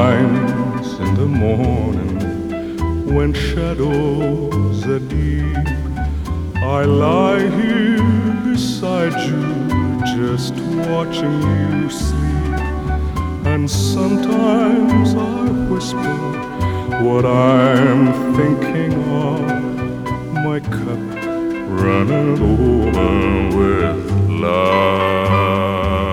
Sometimes in the morning, when shadows are deep, I lie here beside you, just watching you sleep. And sometimes I whisper what I'm thinking of, my cup running over with love.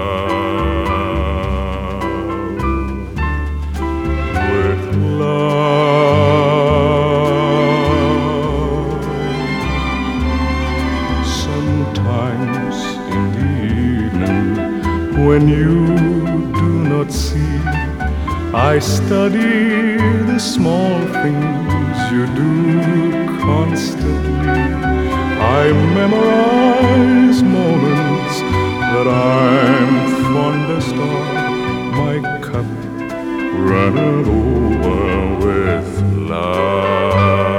Sometimes in the evening, when you do not see, I study the small things you do constantly. I memorize moments that I'm fondest of, my cup running over with love.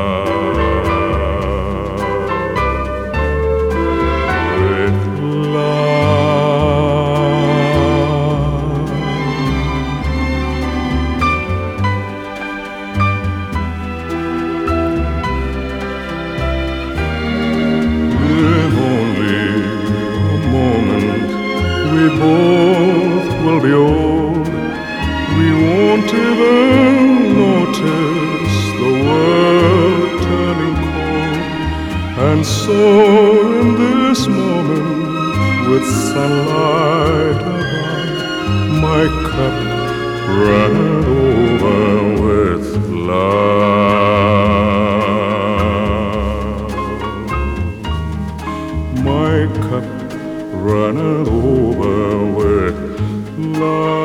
We both will be old. We won't even notice the world turning cold. And so in this moment, with sunlight above, my cup running over with love. My cup running over with love.